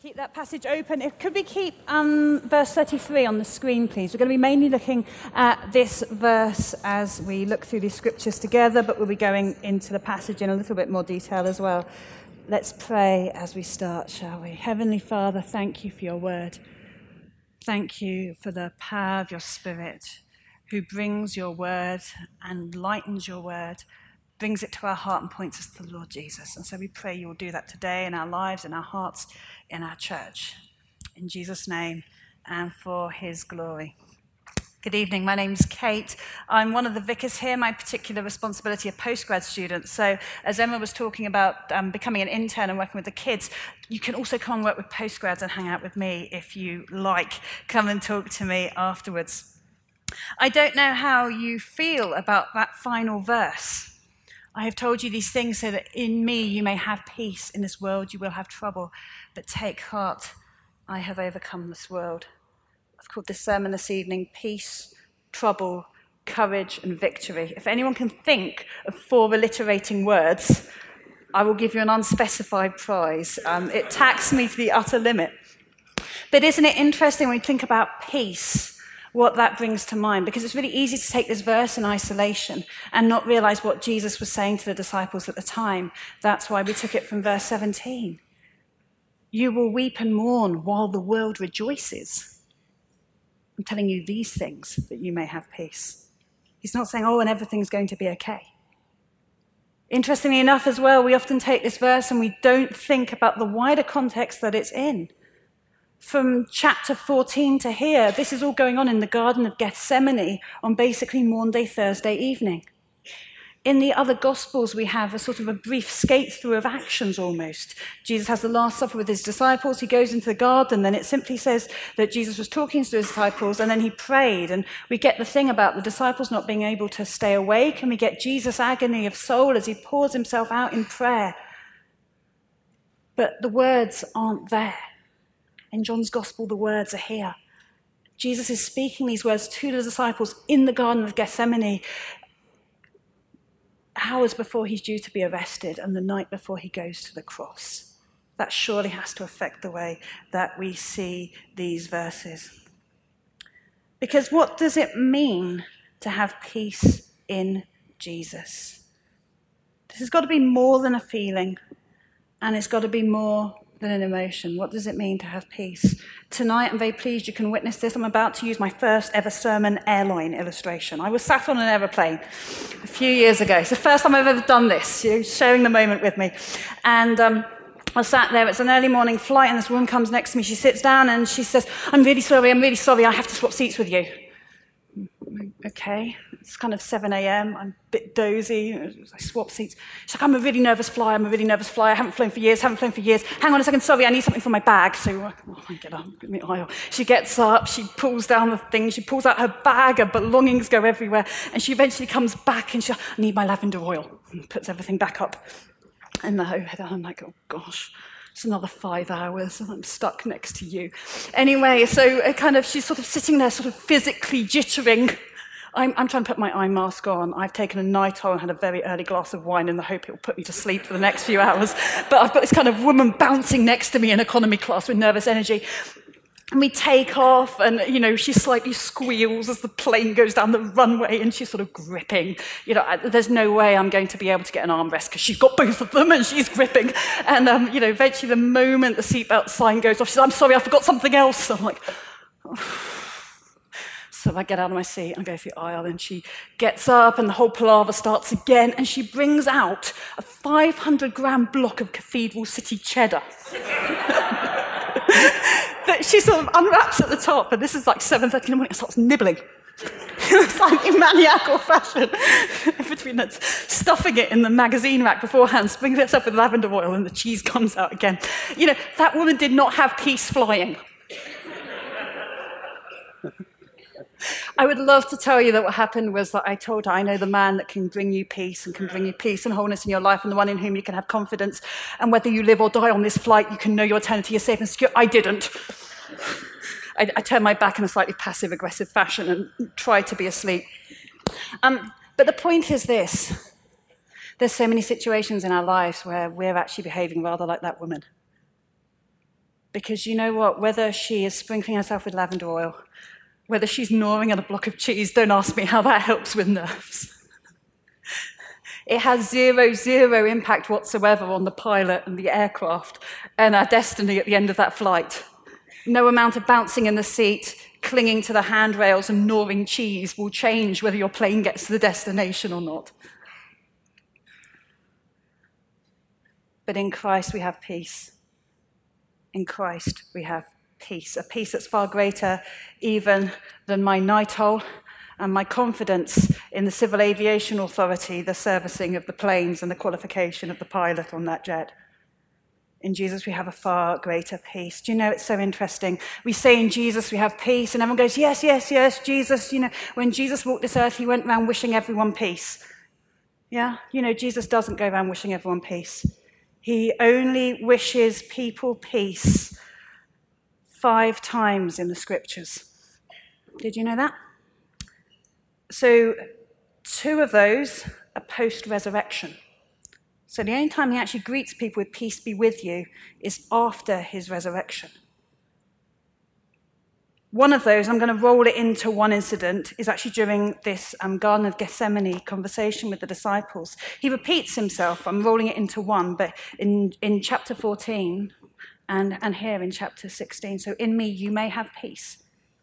Keep that passage open. Could we keep verse 33 on the screen, please? We're going to be mainly looking at this verse as we look through these scriptures together, but we'll be going into the passage in a little bit more detail as well. Let's pray as we start, shall we? Heavenly Father, thank you for your word. Thank you for the power of your Spirit, who brings your word and lightens your word, brings it to our heart and points us to the Lord Jesus. And so we pray you will do that today in our lives, in our hearts, in our church. In Jesus' name and for his glory. Good evening, my name's Kate. I'm one of the vicars here. My particular responsibility are postgrad students. So as Emma was talking about becoming an intern and working with the kids, you can also come and work with postgrads and hang out with me if you like. Come and talk to me afterwards. I don't know how you feel about that final verse. I have told you these things so that in me you may have peace. In this world you will have trouble, but take heart, I have overcome this world. I've called this sermon this evening, Peace, Trouble, Courage and Victory. If anyone can think of 4 alliterating words, I will give you an unspecified prize. It taxed me to the utter limit. But isn't it interesting when we think about peace, what that brings to mind? Because it's really easy to take this verse in isolation and not realize what Jesus was saying to the disciples at the time. That's why we took it from verse 17. You will weep and mourn while the world rejoices. I'm telling you these things that you may have peace. He's not saying, and everything's going to be okay. Interestingly enough as well, we often take this verse and we don't think about the wider context that it's in. From chapter 14 to here, this is all going on in the Garden of Gethsemane on basically Maundy Thursday evening. In the other Gospels, we have a sort of a brief skate through of actions almost. Jesus has the Last Supper with his disciples. He goes into the garden, then it simply says that Jesus was talking to his disciples, and then he prayed. And we get the thing about the disciples not being able to stay awake, and we get Jesus' agony of soul as he pours himself out in prayer. But the words aren't there. In John's Gospel, the words are here. Jesus is speaking these words to the disciples in the Garden of Gethsemane, hours before he's due to be arrested and the night before he goes to the cross. That surely has to affect the way that we see these verses. Because what does it mean to have peace in Jesus? This has got to be more than a feeling, and it's got to be more than an emotion. What does it mean to have peace? Tonight, I'm very pleased you can witness this. I'm about to use my first ever sermon airline illustration. I was sat on an aeroplane a few years ago. It's the first time I've ever done this, sharing the moment with me. And I was sat there. It's an early morning flight, and this woman comes next to me. She sits down, and she says, I'm really sorry. I have to swap seats with you. Okay. It's kind of 7 a.m. I'm a bit dozy. I swap seats. She's like, I'm a really nervous flyer. I haven't flown for years. Hang on a second. Sorry, I need something from my bag. So I get up, in the aisle. She gets up. She pulls down the thing. She pulls out her bag. Her belongings go everywhere. And she eventually comes back and she's like, I need my lavender oil. And puts everything back up in the overhead. I'm like, oh, gosh. It's another 5 hours, and I'm stuck next to you. Anyway, so she's sort of sitting there, sort of physically jittering. I'm trying to put my eye mask on. I've taken a Nytol and had a very early glass of wine in the hope it will put me to sleep for the next few hours. But I've got this kind of woman bouncing next to me in economy class with nervous energy. And we take off, and, she slightly squeals as the plane goes down the runway, and she's sort of gripping. There's no way I'm going to be able to get an armrest because she's got both of them, and she's gripping. And, eventually the moment the seatbelt sign goes off, she says, I'm sorry, I forgot something else. I'm like, oh. So I get out of my seat and go through the aisle, and she gets up, and the whole palaver starts again, and she brings out a 500-gram block of Cathedral City cheddar. That she sort of unwraps at the top, and this is like 7:30 in the morning, and starts nibbling. It's like in maniacal fashion. Between that, stuffing it in the magazine rack beforehand, springs it up with lavender oil, and the cheese comes out again. That woman did not have peace flying. I would love to tell you that what happened was that I told her, I know the man that can bring you peace and can bring you peace and wholeness in your life, and the one in whom you can have confidence, and whether you live or die on this flight, you can know your eternity is safe and secure. I didn't. I turned my back in a slightly passive-aggressive fashion and tried to be asleep. But the point is this. There's so many situations in our lives where we're actually behaving rather like that woman. Because you know what? Whether she is sprinkling herself with lavender oil, whether she's gnawing at a block of cheese, don't ask me how that helps with nerves. It has zero impact whatsoever on the pilot and the aircraft and our destiny at the end of that flight. No amount of bouncing in the seat, clinging to the handrails and gnawing cheese will change whether your plane gets to the destination or not. But in Christ we have peace. In Christ we have peace, a peace that's far greater even than my night-owl and my confidence in the Civil Aviation Authority, the servicing of the planes and the qualification of the pilot on that jet. In Jesus, we have a far greater peace. Do you know, it's so interesting. We say in Jesus we have peace, and everyone goes, yes, yes, yes, Jesus. You know, when Jesus walked this earth, he went around wishing everyone peace. Yeah? You know, Jesus doesn't go around wishing everyone peace. He only wishes people peace 5 times in the scriptures. Did you know that? So 2 of those are post-resurrection. So the only time he actually greets people with peace be with you is after his resurrection. One of those, I'm going to roll it into one incident, is actually during this Garden of Gethsemane conversation with the disciples. He repeats himself. I'm rolling it into one, but in chapter 14 and here in chapter 16. So in me you may have peace.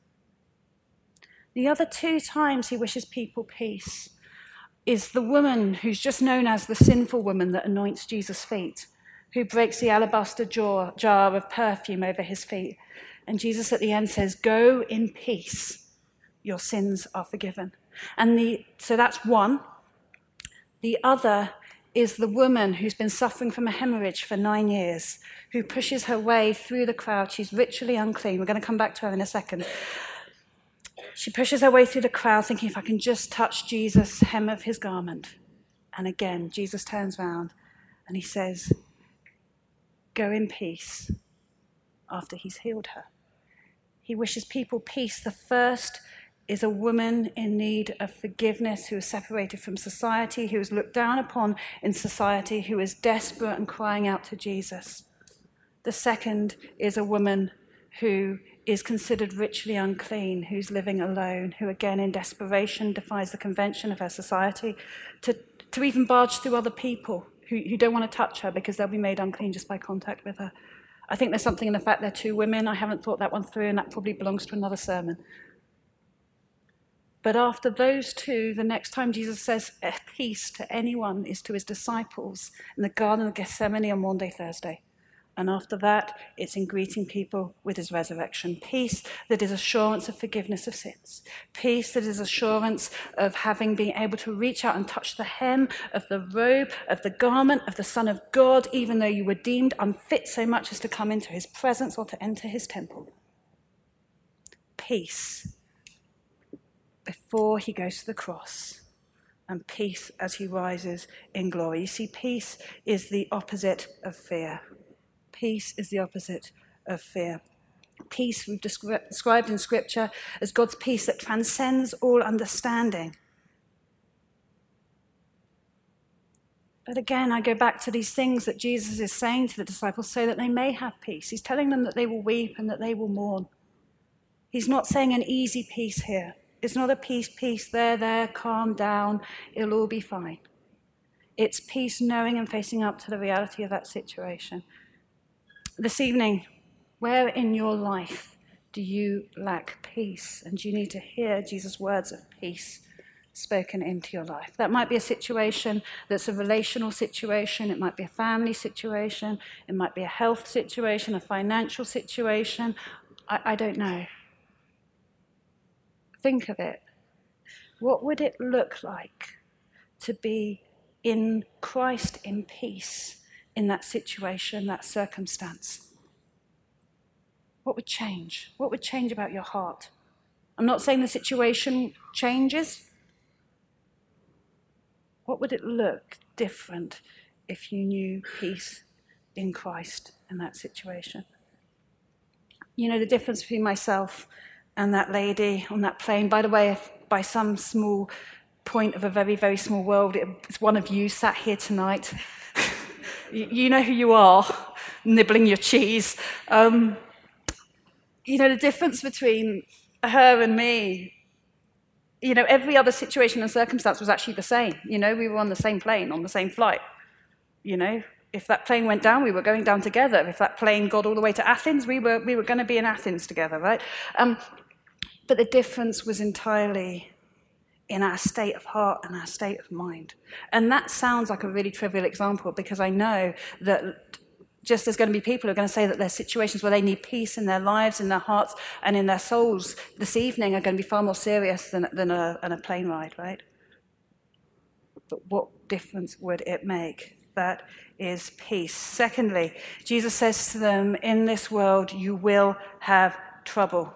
The other 2 times he wishes people peace is the woman who's just known as the sinful woman that anoints Jesus' feet, who breaks the alabaster jar of perfume over his feet. And Jesus at the end says, go in peace, your sins are forgiven. So that's one. The other is the woman who's been suffering from a hemorrhage for 9 years, who pushes her way through the crowd. She's ritually unclean. We're going to come back to her in a second. She pushes her way through the crowd, thinking, if I can just touch Jesus' hem of his garment. And again, Jesus turns around and he says, go in peace, after he's healed her. He wishes people peace. The first is a woman in need of forgiveness, who is separated from society, who is looked down upon in society, who is desperate and crying out to Jesus. The second is a woman who is considered ritually unclean, who's living alone, who again in desperation defies the convention of her society to even barge through other people who don't want to touch her because they'll be made unclean just by contact with her. I think there's something in the fact they're 2 women. I haven't thought that one through, and that probably belongs to another sermon. But after those 2, the next time Jesus says peace to anyone is to his disciples in the Garden of Gethsemane on Maundy Thursday. And after that, it's in greeting people with his resurrection. Peace that is assurance of forgiveness of sins. Peace that is assurance of being able to reach out and touch the hem of the robe, of the garment of the Son of God, even though you were deemed unfit so much as to come into his presence or to enter his temple. Peace before he goes to the cross, and peace as he rises in glory. You see, peace is the opposite of fear. Peace is the opposite of fear. Peace we've described in Scripture as God's peace that transcends all understanding. But again, I go back to these things that Jesus is saying to the disciples so that they may have peace. He's telling them that they will weep and that they will mourn. He's not saying an easy peace here. It's not a peace, there, calm down, it'll all be fine. It's peace knowing and facing up to the reality of that situation. This evening, where in your life do you lack peace? And do you need to hear Jesus' words of peace spoken into your life? That might be a situation that's a relational situation. It might be a family situation. It might be a health situation, a financial situation. I don't know. Think of it. What would it look like to be in Christ in peace in that situation, that circumstance? What would change? What would change about your heart? I'm not saying the situation changes. What would it look different if you knew peace in Christ in that situation? You know, the difference between myself and that lady on that plane, by the way, if by some small point of a very, very small world, it's one of you sat here tonight. You know who you are. nibbling your cheese. The difference between her and me, every other situation and circumstance was actually the same. We were on the same plane, on the same flight. If that plane went down, we were going down together. If that plane got all the way to Athens, we were going to be in Athens together, right? But the difference was entirely in our state of heart and our state of mind. And that sounds like a really trivial example, because I know that just there's going to be people who are going to say that there's situations where they need peace in their lives, in their hearts, and in their souls this evening are going to be far more serious than a plane ride, right? But what difference would it make? That is peace. Secondly, Jesus says to them, in this world you will have trouble.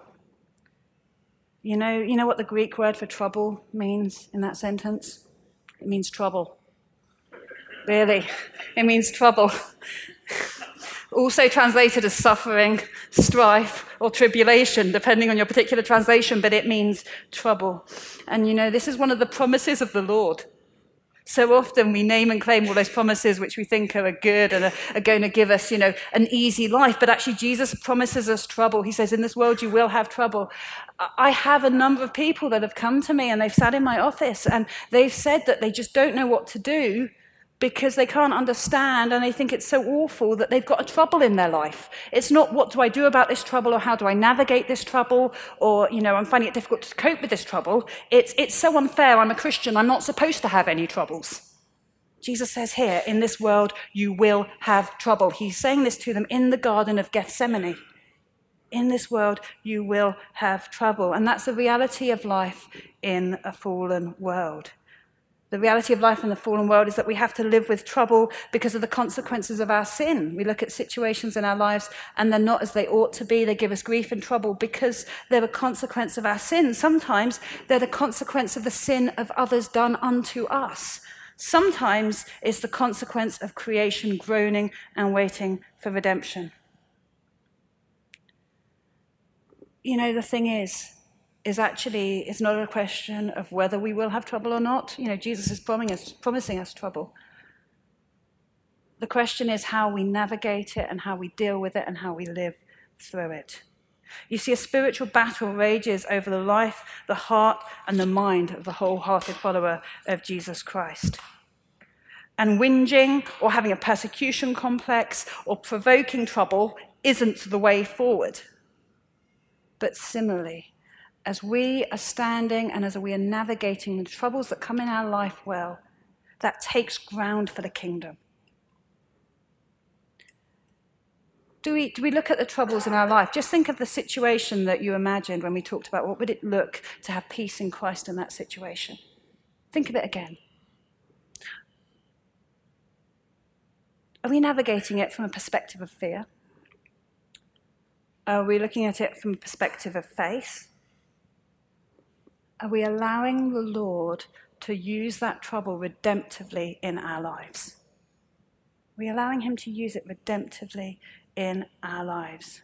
You know what the Greek word for trouble means in that sentence? It means trouble. Really, it means trouble. Also translated as suffering, strife, or tribulation, depending on your particular translation, but it means trouble. And this is one of the promises of the Lord. So often we name and claim all those promises which we think are good and are going to give us, an easy life. But actually Jesus promises us trouble. He says, in this world you will have trouble. I have a number of people that have come to me and they've sat in my office and they've said that they just don't know what to do because they can't understand and they think it's so awful that they've got a trouble in their life. It's not what do I do about this trouble or how do I navigate this trouble or, I'm finding it difficult to cope with this trouble. It's so unfair. I'm a Christian. I'm not supposed to have any troubles. Jesus says here, in this world, you will have trouble. He's saying this to them in the Garden of Gethsemane. In this world, you will have trouble. And that's the reality of life in a fallen world. The reality of life in the fallen world is that we have to live with trouble because of the consequences of our sin. We look at situations in our lives and they're not as they ought to be. They give us grief and trouble because they're a consequence of our sin. Sometimes they're the consequence of the sin of others done unto us. Sometimes it's the consequence of creation groaning and waiting for redemption. The thing is actually, it's not a question of whether we will have trouble or not. Jesus is promising us trouble. The question is how we navigate it and how we deal with it and how we live through it. You see, a spiritual battle rages over the life, the heart, and the mind of the wholehearted follower of Jesus Christ. And whinging or having a persecution complex or provoking trouble isn't the way forward. But similarly, as we are standing and as we are navigating the troubles that come in our life well, that takes ground for the kingdom. Do we look at the troubles in our life? Just think of the situation that you imagined when we talked about what would it look to have peace in Christ in that situation. Think of it again. Are we navigating it from a perspective of fear? Are we looking at it from a perspective of faith? Are we allowing the Lord to use that trouble redemptively in our lives? Are we allowing him to use it redemptively in our lives?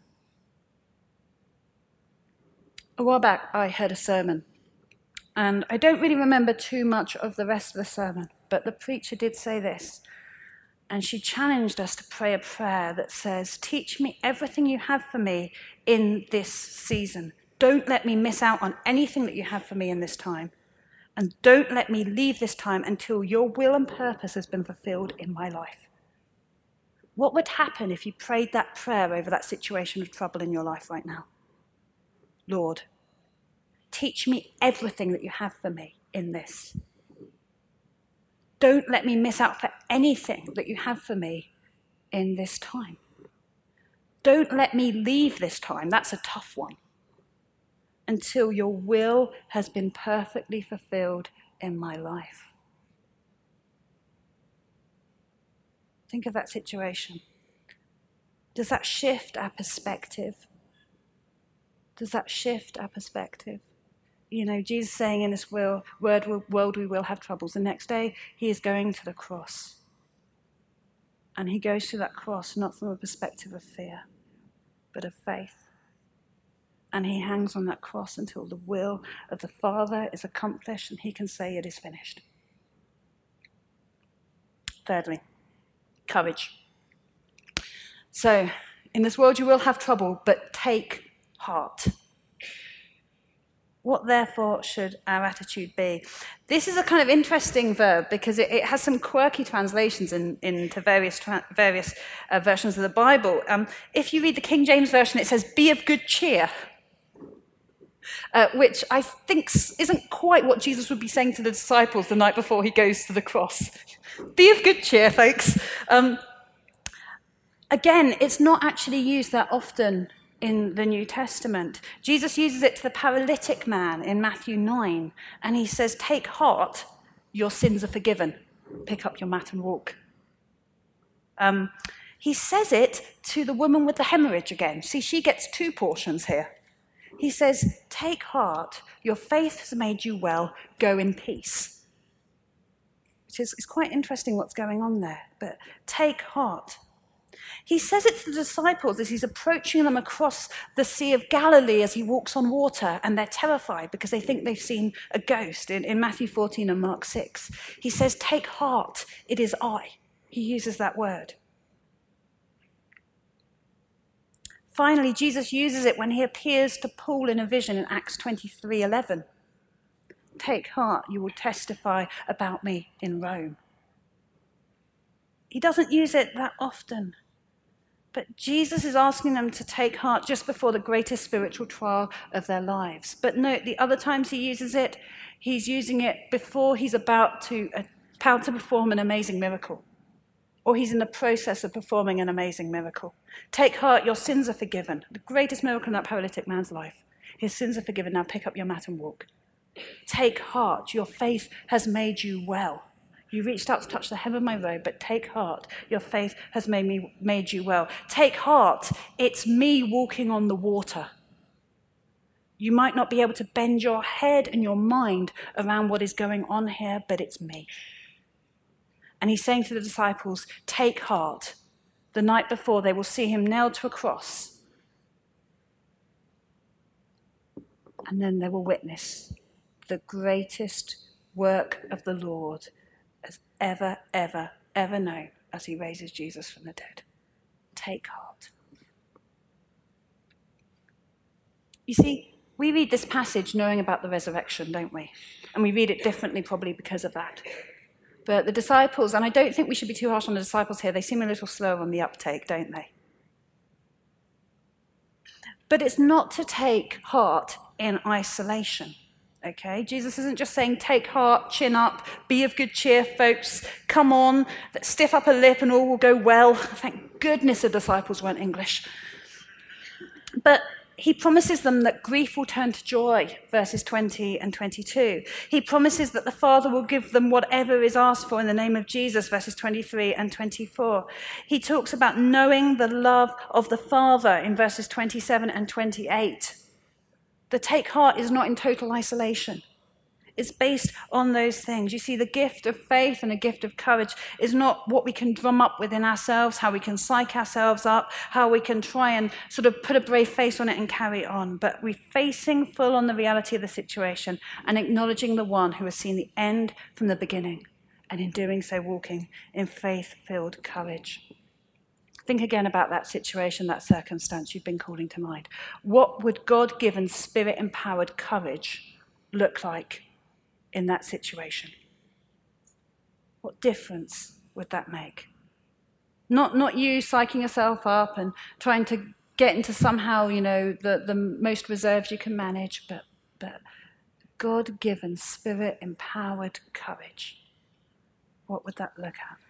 A while back, I heard a sermon, and I don't really remember too much of the rest of the sermon, but the preacher did say this, and she challenged us to pray a prayer that says, teach me everything you have for me in this season. Don't let me miss out on anything that you have for me in this time. And don't let me leave this time until your will and purpose has been fulfilled in my life. What would happen if you prayed that prayer over that situation of trouble in your life right now? Lord, teach me everything that you have for me in this. Don't let me miss out for anything that you have for me in this time. Don't let me leave this time. That's a tough one. Until your will has been perfectly fulfilled in my life. Think of that situation. Does that shift our perspective? Does that shift our perspective? Jesus saying in this world we will have troubles. The next day, he is going to the cross. And he goes to that cross not from a perspective of fear, but of faith. And he hangs on that cross until the will of the Father is accomplished and he can say it is finished. Thirdly, courage. So, in this world you will have trouble, but take heart. What therefore should our attitude be? This is a kind of interesting verb because it has some quirky translations into various versions of the Bible. If you read the King James Version, it says, be of good cheer, which I think isn't quite what Jesus would be saying to the disciples the night before he goes to the cross. Be of good cheer, folks. Again, it's not actually used that often in the New Testament. Jesus uses it to the paralytic man in Matthew 9, and he says, take heart, your sins are forgiven. Pick up your mat and walk. He says it to the woman with the hemorrhage again. See, she gets two portions here. He says, take heart, your faith has made you well, go in peace. It's quite interesting what's going on there, but take heart. He says it to the disciples as he's approaching them across the Sea of Galilee as he walks on water, and they're terrified because they think they've seen a ghost in Matthew 14 and Mark 6. He says, take heart, it is I. He uses that word. Finally, Jesus uses it when he appears to Paul in a vision in Acts 23:11. Take heart, you will testify about me in Rome. He doesn't use it that often. But Jesus is asking them to take heart just before the greatest spiritual trial of their lives. But note, the other times he uses it, he's using it before he's about to perform an amazing miracle. Or he's in the process of performing an amazing miracle. Take heart, your sins are forgiven. The greatest miracle in that paralytic man's life. His sins are forgiven, now pick up your mat and walk. Take heart, your faith has made you well. You reached out to touch the hem of my robe, but take heart, your faith has made you well. Take heart, it's me walking on the water. You might not be able to bend your head and your mind around what is going on here, but it's me. And he's saying to the disciples, take heart. The night before, they will see him nailed to a cross. And then they will witness the greatest work of the Lord as ever known as he raises Jesus from the dead. Take heart. You see, we read this passage knowing about the resurrection, don't we? And we read it differently probably because of that. But the disciples, and I don't think we should be too harsh on the disciples here, they seem a little slower on the uptake, don't they? But it's not to take heart in isolation. Okay, Jesus isn't just saying, take heart, chin up, be of good cheer, folks, come on, stiff up a lip and all will go well. Thank goodness the disciples weren't English. But he promises them that grief will turn to joy, verses 20 and 22. He promises that the Father will give them whatever is asked for in the name of Jesus, verses 23 and 24. He talks about knowing the love of the Father in verses 27 and 28. The take heart is not in total isolation. It's based on those things. You see, the gift of faith and the gift of courage is not what we can drum up within ourselves, how we can psych ourselves up, how we can try and sort of put a brave face on it and carry on. But we're facing full on the reality of the situation and acknowledging the one who has seen the end from the beginning, and in doing so walking in faith-filled courage. Think again about that situation, that circumstance you've been calling to mind. What would God-given, spirit-empowered courage look like in that situation? What difference would that make? Not you psyching yourself up and trying to get into somehow, the most reserves you can manage, but God-given, spirit-empowered courage. What would that look at?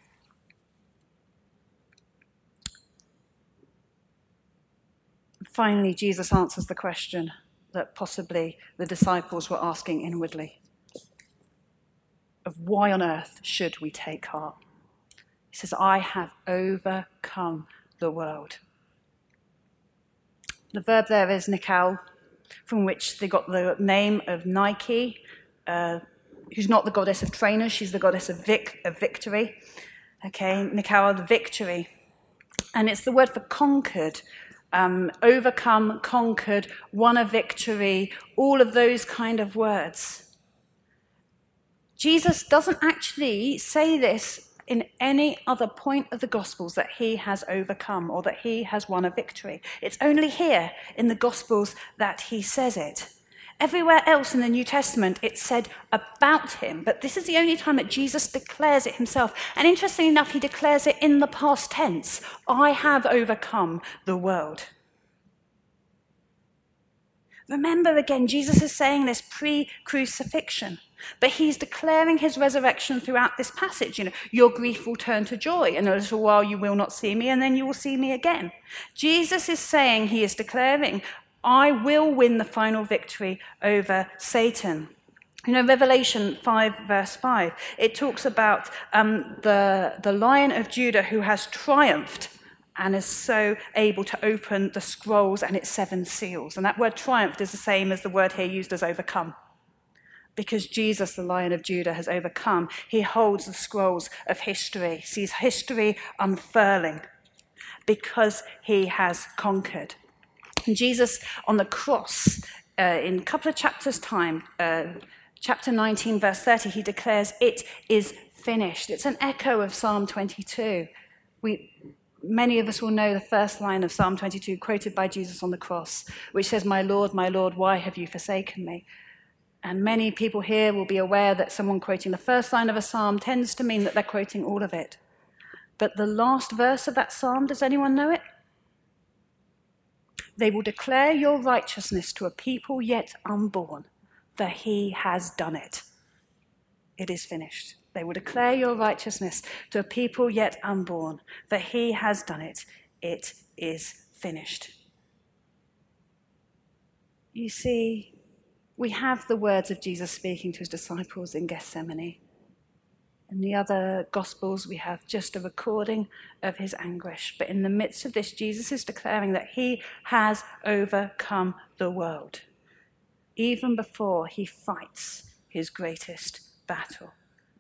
Finally, Jesus answers the question that possibly the disciples were asking inwardly of why on earth should we take heart? He says, I have overcome the world. The verb there is nikao, from which they got the name of Nike, who's not the goddess of trainers, she's the goddess of victory. Okay, nikao, the victory. And it's the word for conquered. Overcome, conquered, won a victory, all of those kind of words. Jesus doesn't actually say this in any other point of the Gospels that he has overcome or that he has won a victory. It's only here in the Gospels that he says it. Everywhere else in the New Testament, it's said about him, but this is the only time that Jesus declares it himself. And interestingly enough, he declares it in the past tense. I have overcome the world. Remember again, Jesus is saying this pre-crucifixion, but he's declaring his resurrection throughout this passage. Your grief will turn to joy. In a little while you will not see me, and then you will see me again. Jesus is saying, he is declaring, I will win the final victory over Satan. Revelation 5, verse 5, it talks about the Lion of Judah who has triumphed and is so able to open the scrolls and its 7 seals. And that word triumphed is the same as the word here used as overcome. Because Jesus, the Lion of Judah, has overcome, he holds the scrolls of history, sees history unfurling because he has conquered. And Jesus on the cross, in a couple of chapters' time, chapter 19, verse 30, he declares, it is finished. It's an echo of Psalm 22. Many of us will know the first line of Psalm 22, quoted by Jesus on the cross, which says, my Lord, why have you forsaken me? And many people here will be aware that someone quoting the first line of a psalm tends to mean that they're quoting all of it. But the last verse of that psalm, does anyone know it? They will declare your righteousness to a people yet unborn, for he has done it. It is finished. They will declare your righteousness to a people yet unborn, for he has done it. It is finished. You see, we have the words of Jesus speaking to his disciples in Gethsemane. In the other Gospels, we have just a recording of his anguish. But in the midst of this, Jesus is declaring that he has overcome the world, even before he fights his greatest battle.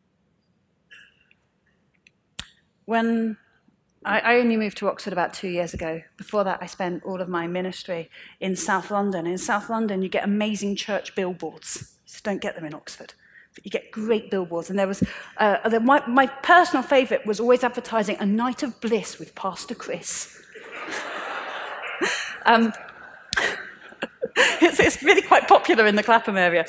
When I only moved to Oxford about 2 years ago. Before that, I spent all of my ministry in South London. In South London, you get amazing church billboards. You just don't get them in Oxford. But you get great billboards. And there was my personal favourite was always advertising a night of bliss with Pastor Chris. It's really quite popular in the Clapham area.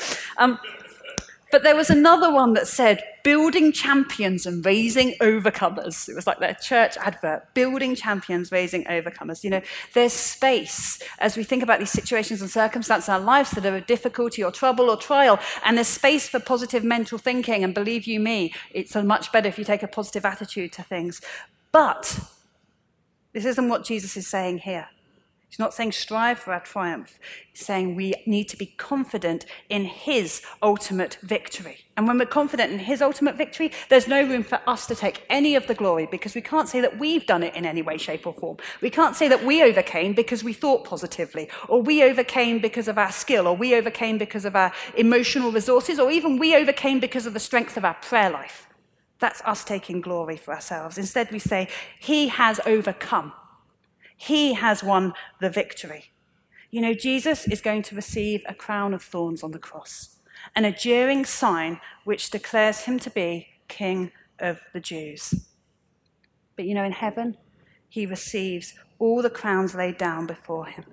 But there was another one that said, building champions and raising overcomers. It was like their church advert, building champions, raising overcomers. There's space as we think about these situations and circumstances in our lives that are of difficulty or trouble or trial, and there's space for positive mental thinking, and believe you me, it's much better if you take a positive attitude to things. But this isn't what Jesus is saying here. He's not saying strive for our triumph. He's saying we need to be confident in his ultimate victory. And when we're confident in his ultimate victory, there's no room for us to take any of the glory, because we can't say that we've done it in any way, shape, or form. We can't say that we overcame because we thought positively, or we overcame because of our skill, or we overcame because of our emotional resources, or even we overcame because of the strength of our prayer life. That's us taking glory for ourselves. Instead, we say, he has overcome. He has won the victory. Jesus is going to receive a crown of thorns on the cross, an enduring sign which declares him to be King of the Jews. But in heaven, he receives all the crowns laid down before him.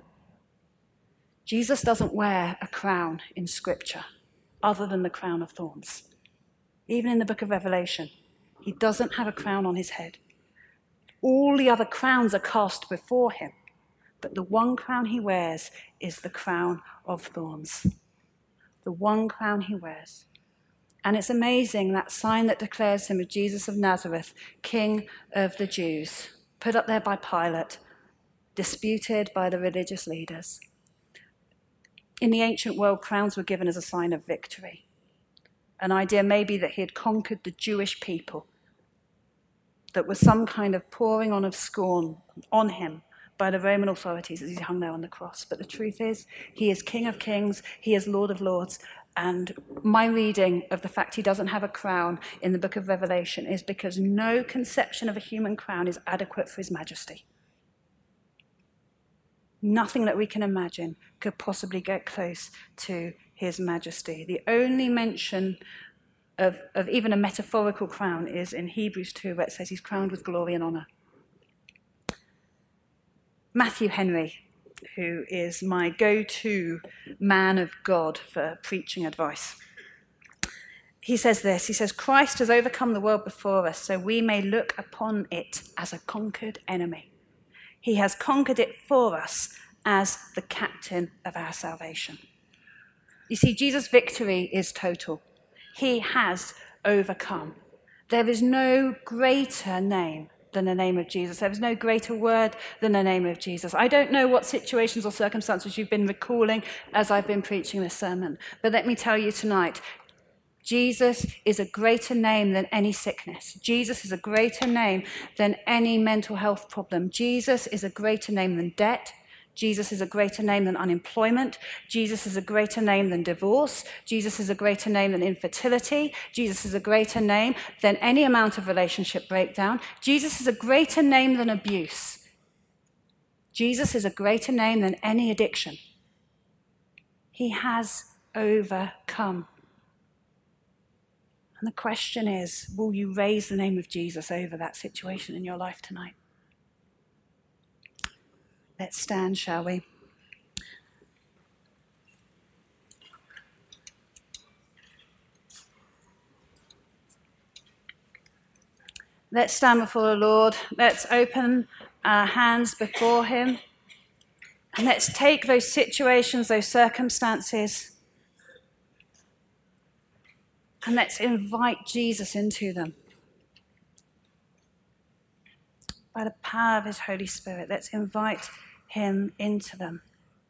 Jesus doesn't wear a crown in Scripture other than the crown of thorns. Even in the book of Revelation, he doesn't have a crown on his head. All the other crowns are cast before him, but the one crown he wears is the crown of thorns. The one crown he wears. And it's amazing, that sign that declares him as Jesus of Nazareth, King of the Jews, put up there by Pilate, disputed by the religious leaders. In the ancient world, crowns were given as a sign of victory. An idea maybe that he had conquered the Jewish people, that was some kind of pouring on of scorn on him by the Roman authorities as he hung there on the cross. But the truth is, he is King of Kings, he is Lord of Lords, and my reading of the fact he doesn't have a crown in the book of Revelation is because no conception of a human crown is adequate for his majesty. Nothing that we can imagine could possibly get close to his majesty. The only mention of even a metaphorical crown is in Hebrews 2, where it says he's crowned with glory and honor. Matthew Henry, who is my go-to man of God for preaching advice, he says this, he says, Christ has overcome the world before us, so we may look upon it as a conquered enemy. He has conquered it for us as the captain of our salvation. You see, Jesus' victory is total. He has overcome. There is no greater name than the name of Jesus. There is no greater word than the name of Jesus. I don't know what situations or circumstances you've been recalling as I've been preaching this sermon, but let me tell you tonight, Jesus is a greater name than any sickness. Jesus is a greater name than any mental health problem. Jesus is a greater name than debt. Jesus is a greater name than unemployment. Jesus is a greater name than divorce. Jesus is a greater name than infertility. Jesus is a greater name than any amount of relationship breakdown. Jesus is a greater name than abuse. Jesus is a greater name than any addiction. He has overcome. And the question is, will you raise the name of Jesus over that situation in your life tonight? Let's stand, shall we? Let's stand before the Lord. Let's open our hands before him. And let's take those situations, those circumstances, and let's invite Jesus into them. By the power of his Holy Spirit, let's invite him into them.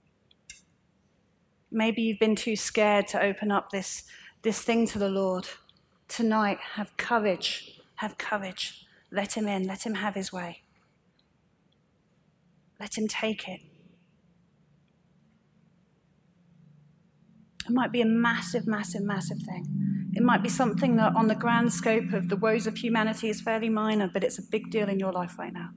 Maybe you've been too scared to open up this thing to the Lord. Tonight, have courage. Have courage. Let him in. Let him have his way. Let him take it. It might be a massive, massive, massive thing. It might be something that on the grand scope of the woes of humanity is fairly minor, but it's a big deal in your life right now.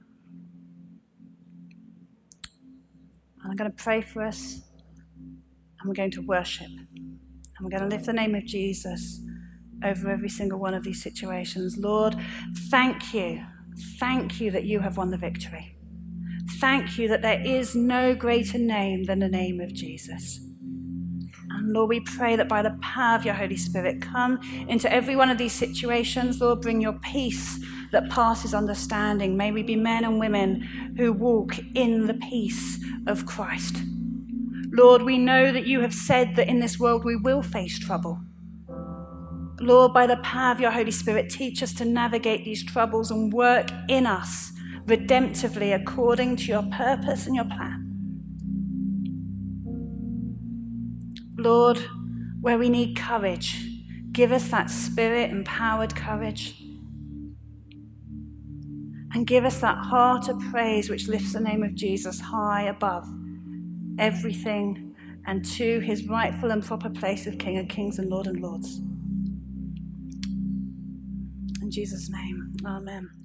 And I'm going to pray for us, and we're going to worship. And we're going to lift the name of Jesus over every single one of these situations. Lord, thank you. Thank you that you have won the victory. Thank you that there is no greater name than the name of Jesus. And Lord, we pray that by the power of your Holy Spirit, come into every one of these situations. Lord, bring your peace that passes understanding. May we be men and women who walk in the peace of Christ. Lord, we know that you have said that in this world we will face trouble. Lord, by the power of your Holy Spirit, teach us to navigate these troubles and work in us redemptively according to your purpose and your plan. Lord, where we need courage, give us that Spirit-empowered courage. And give us that heart of praise which lifts the name of Jesus high above everything and to his rightful and proper place of King of Kings and Lord of Lords. In Jesus' name, amen.